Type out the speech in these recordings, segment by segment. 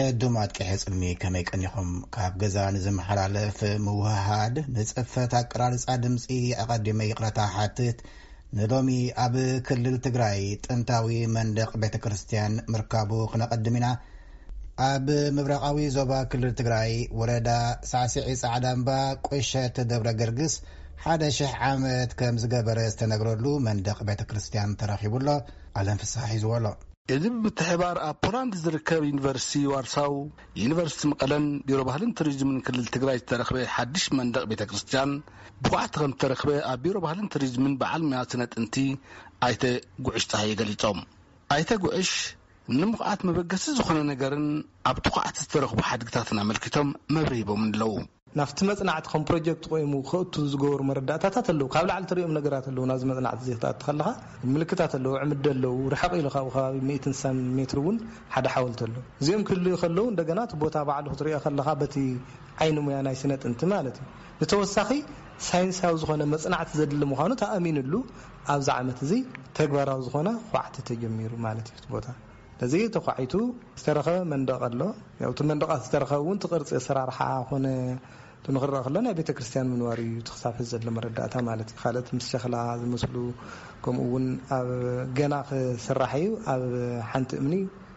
ዕዱማት ቀሕጽልሚ ከመይ ቀኒኹም ካብ ገዛ ንዝመሓላለፍ ምውህሃድ ንጽፈት ኣቀራርጻ ድምፂ ኣቐዲመ ይቕረታ ሓትት ንሎሚ ኣብ ክልል ትግራይ ጥንታዊ መንደቕ ቤተ ክርስቲያን ምርካቡ ክነቐድም ኢና። ኣብ ምብራቃዊ ዞባ ክልል ትግራይ ወረዳ ሳዕስዒ ጻዕዳ እምባ ቁሸት ደብረ ገርግስ 1,000 ዓመት ከም ዝገበረ ዝተነግረሉ መንደቕ ቤተ ክርስቲያን ተረኺቡሎ ኣለም ፍስሓ ሒዝዎሎ። እዚ ብትሕባር ኣብ ፖላንድ ዝርከብ ዩኒቨርሲቲ ዋርሳው ዩኒቨርሲቲ መቐለን ቢሮ ባህልን ቱሪዝምን ክልል ትግራይ ዝተረኽበ ሓድሽ መንደቕ ቤተ ክርስቲያን ብቑዓት ከም ዝተረኽበ ኣብ ቢሮ ባህልን ቱሪዝምን በዓል ሞያ ስነ ጥንቲ ኣይተ ጉዕሽ ፀሃየ ገሊፆም። ኣይተ ጉዕሽ ንምቑዓት መበገሲ ዝኾነ ነገርን ኣብ ትቑዓት ዝተረኽቡ ሓድግታትን ኣመልኪቶም መብረሂቦም ኣለዉ። ናፍቲ መጽናዕቲ ከም ፕሮጀክት ቆይሙ ክእቱ ዝገበሩ መረዳእታታት ኣለዉ። ካብ ላዕሊ ትሪኦም ነገራት ኣለዉ። ናብዚ መጽናዕቲ ዘይክታት ከለኻ ምልክታት ኣለዉ፣ ዕምዲ ኣለዉ፣ ርሕቕ ኢሉ ካብኡ ከባቢ 100 ሜትር እውን ሓደ ሓወልቲ ኣለዉ። እዚኦም ክህልዩ ከለዉ እንደገና እቲ ቦታ ባዕሉ ክትሪኦ ከለኻ በቲ ዓይኒ ሙያ ናይ ስነ ጥንቲ ማለት እዩ ብተወሳኺ ሳይንሳዊ ዝኾነ መጽናዕቲ ዘድሊ ምዃኑ ተኣሚንሉ ኣብዚ ዓመት እዚ ተግባራዊ ዝኾነ ኳዕቲ ተጀሚሩ ማለት እዩ ቦታ ለዚ ተኳዒቱ ዝተረኸበ መንደቕ ኣሎ። ያው እቲ መንደቓት ዝተረኸበ እውን ትቕርፂ ኣሰራርሓ ኾነ ትንኽረኽ ኣሎ ናይ ቤተ ክርስቲያን ምንዋሪ እዩ ትኽሳብ ሕዚ ዘሎ መረዳእታ ማለት እዩ። ካልኦት ምስ ሸኽላ ዝመስሉ ከምኡ እውን ኣብ ገና ክስራሕ እዩ ኣብ ሓንቲ እምኒ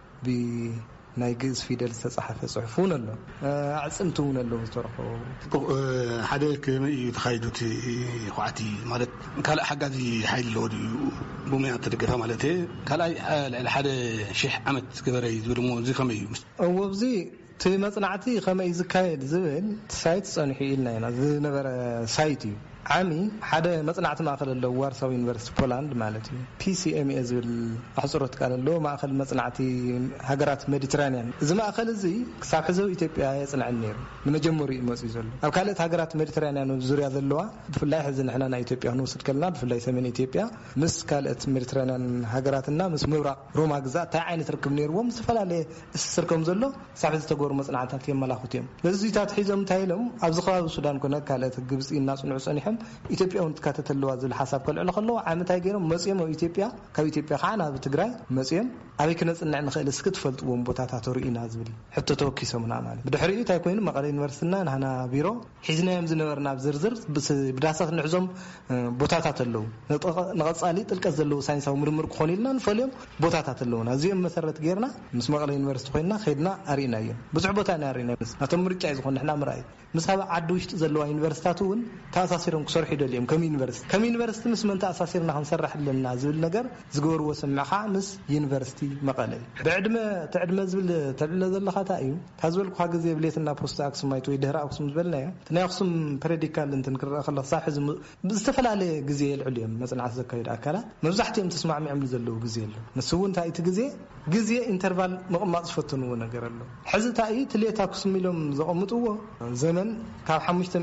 ብናይ ግእዝ ፊደል ዝተጻሕፈ ጽሑፍ እውን ኣሎ። ኣዕጽምቲ እውን ኣለዉ ዝተረኸቡ። ሓደ ከመይ እዩ ተኻይዱት ኳዕቲ ማለት ካልእ ሓጋዚ ሓይሊ ኣለዎ ድዩ ብሞያ ተደገፈ ማለት እዩ? ካልኣይ ልዕሊ 1,000 ዓመት ዝገበረ እዩ ዝብል እሞ እዚ ከመይ እዩ? ኣብዚ እቲ መጽናዕቲ ከመይ ዝካየድ ዝብል ሳይት ጸኒሑ ኢልና ኢና ዝነበረ ሳይት እዩ። ዓሚ ሓደ መጽናዕቲ ማእኸል ኣለዎ ዋርሳው ዩኒቨርሲቲ ፖላንድ ማለት እዩ PCMA ዝብል ኣሕጽሮት ቃል ኣለዎ ማእኸል መጽናዕቲ ሃገራት ሜዲትራንያን። እዚ ማእኸል እዚ ክሳብ ሕዚ ኢትዮጵያ የጽንዕን ነይሩ ንመጀመሪኡ መጽኡ ዘሎ ኣብ ካልኦት ሃገራት ሜዲትራንያን ዙርያ ዘለዋ ብፍላይ ሕዚ ንሕና ናይ ኢትዮጵያ ክንወስድ ከለና ብፍላይ ሰሜን ኢትዮጵያ ምስ ካልኦት ሜዲትራንያን ሃገራትና ምስ ምብራቕ ሮማ ግዛእ እንታይ ዓይነት ርክብ ነይርዎም ዝተፈላለየ እስስር ከም ዘሎ ክሳብ ሕዚ ዝተገበሩ መጽናዕትታት የመላኽቱ እዮም። ለዚታት ሒዞም እንታይ ኢሎም ኣብዚ ከባቢ ሱዳን ኮነ ካልኦት ግብፂ እናጽንዑ ጸኒሖም ኢትዮጵያ እውን ትካተተለዋ ዝብል ሓሳብ ከልዕሉ ከለዉ ዓመታይ ገይሮም መጽኦም ኣብ ኢትዮጵያ ካብ ኢትዮጵያ ከዓ ናብ ትግራይ መጽኦም ኣበይ ክነጽንዕ ንኽእል እስኪ ትፈልጥዎም ቦታታት ርኢና ዝብል ሕቶ ተወኪሶምና ማለት ብድሕሪኡ እንታይ ኮይኑ መቐለ ዩኒቨርሲቲና ንሕና ቢሮ ሒዝናዮም ዝነበርና ብዝርዝር ብዳሰት ንሕዞም ቦታታት ኣለዉ ንቐጻሊ ጥልቀት ዘለዉ ሳይንሳዊ ምርምር ክኾኑ ኢልና ንፈልዮም ቦታታት ኣለዉና እዚኦም መሰረት ጌርና ምስ መቐለ ዩኒቨርሲቲ ኮይንና ኸይድና ኣርኢና እዮም። ብዙሕ ቦታ ኢና ኣርኢና ናቶም ምርጫ እዩ ዝኾን ንሕና ምርኣይ ምስ ኣብ ዓዲ ውሽጢ ዘለዋ ዩኒቨርሲታት እውን ተኣሳሲሮም ክሰርሑ ይደልዮም ከም ዩኒቨርሲቲ ምስ መን ተኣሳሲርና ክንሰርሕ ኣለና ዝብል ነገር ዝገበርዎ ስምዕ ከዓ ምስ ዩኒቨርሲቲ መቐለ ብዕድመ ተዕድመ ዝብል ተልዕሎ ዘለኻ ታ እዩ ታዝበልኩ ግዜ ብሌትና ፖስት ኣክሱማይት ወይ ድህረ ኣክሱም ዝበልና ናይ ኣክሱም ፕሬዲካል እንትን ክረአ ከለኻ ሳብ ሕዚ ብዝተፈላለየ ግዜ የልዕሉ እዮም መጽናዕቲ ዘካይዱ ኣካላት መብዛሕትኦም ተስማዕሚዖምሉ ዘለዉ ግዜ ኣሎ ንሱ እውን እንታይ እቲ ግዜ ኢንተርቫል መቕማጥ ዝፈትንዎ ነገር ኣሎ። ሕዚ እንታይ እዩ ትሌት ኣክሱም ኢሎም ዘቐምጥዎ ዘመን ካብ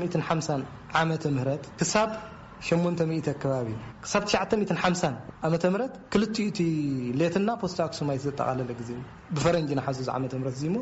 550 ዓመተ ምህረት ክሳብ 800 ከባቢ ክሳብ 950 ዓመተ ምህረት ክልቲኡ እቲ ሌትና ፖስት ኣክሱማይት ዘጠቓለለ ግዜ ብፈረንጅ ናሓዙ ዓመተ ምህረት ዚሞ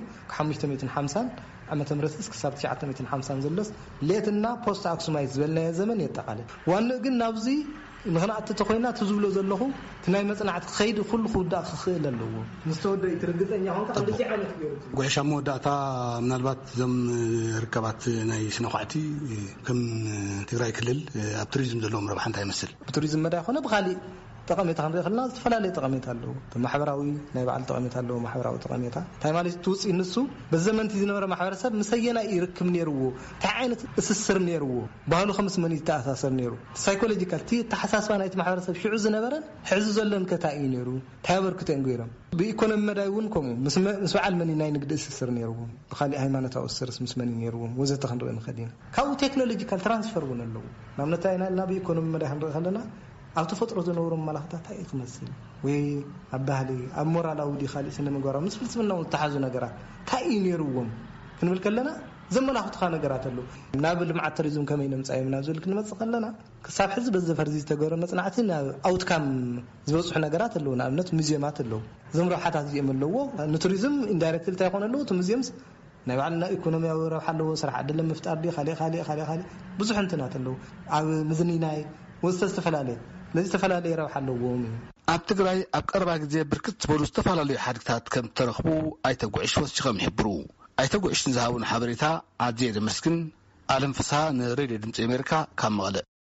550 ዓመተ ምህረት ክሳብ 950 ዘሎስ ሌትና ፖስት ኣክሱማይት ዝበልናዮ ዘመን የጠቓለለ። ዋንኡ ግን ናብዚ ንኽንኣትተ ኮይና ትዝብሎ ዘለኹ ናይ መጽናዕቲ ኸይዲ ኩሉ ክውዳእ ክኽእል ኣለዎ ምስተወደኢ ትርግጠኛ ኾንካ ኣብዚ ዓመት ገይሩ ጉዕሻ መወዳእታ ምናልባት እዞም ርከባት ናይ ስነ ኳዕቲ ከም ትግራይ ክልል ኣብ ቱሪዝም ዘለዎም ረብሓ እንታይ ይመስል? ብቱሪዝም መዳይ ኾነ ብኻሊእ ጠቐሜታ ክንሪኢ ከለና ዝተፈላለየ ጠቐሜታ ኣለዎ። ማሕበራዊ ናይ በዓል ጠቐሜታ ኣለዎ። ማሕበራዊ ጠቐሜታ እንታይ ማለት ትውፅኢ ንሱ በዘመንቲ ዝነበረ ማሕበረሰብ ምሰየና ይርክብ ነይርዎ እንታይ ዓይነት እስስር ነይርዎ ባህሉ ከምስ መን ይተኣሳሰር ነይሩ ሳይኮሎጂካል ቲ ተሓሳስባ ናይቲ ማሕበረሰብ ሽዑ ዝነበረን ሕዚ ዘሎን ከታይ እዩ ነይሩ ታበርክተን ገይሮም ብኢኮኖሚ መዳይ እውን ከምኡ ምስ በዓል መን ናይ ንግዲ እስስር ነይርዎ ብኻሊእ ሃይማኖታዊ እስስርስ ምስ መን ነይርዎም ወዘተ ክንሪኢ ንኽእል ኢና። ካብኡ ቴክኖሎጂካል ትራንስፈር እውን ኣለዎ ናብነታ ኢና ናብ ኢኮኖሚ መዳይ ክንሪኢ ከለና ኣብ ተፈጥሮ ዝነበሮም መላኽታት እንታይ ክመስል ወይ ኣብ ባህሊ ኣብ ሞራላዊ ዲ ካልእ ስነ ምግባራዊ ምስ ፍልስፍናው ዝተሓዙ ነገራት እንታይ እዩ ነይርዎም ክንብል ከለና ዘመላኽቱኻ ነገራት ኣለዉ። ናብ ልምዓት ቱሪዝም ከመይ ነምፃዮም ናብ ዝብል ክንመጽእ ከለና ክሳብ ሕዚ በዘፈርዚ ዝተገበረ መጽናዕቲ ናብ ኣውትካም ዝበፅሑ ነገራት ኣለዉ። ንኣብነት ሙዚየማት ኣለዉ እዞም ረብሓታት እዚኦም ኣለዎ ንቱሪዝም ኢንዳይሬክት እንታይ ይኾን ኣለዎ እቲ ሙዚየምስ ናይ ባዕልና ኢኮኖሚያዊ ረብሓ ኣለዎ ስራሕ ዕድል ምፍጣር ዲ ካልእ ብዙሕ እንትናት ኣለዉ ኣብ ምዝንናይ ወዝተ ዝተፈላለየ ንዝተፈላለየ ረብሓ ኣለዎም ኣብ ትግራይ ኣብ ቀረባ ግዜ ብርክት ዝበሉ ዝተፈላለዩ ሓድግታት ከም ተረኽቡ ኣይተጉዕሽ ወሲኾም ይሕብሩ ኣይተጉዕሽ ንዝሃቡን ሓበሬታ ኣዝየ ደመስግን ኣለም ፍስሓ ንሬድዮ ድምፂ ኣሜሪካ ካብ መቐለ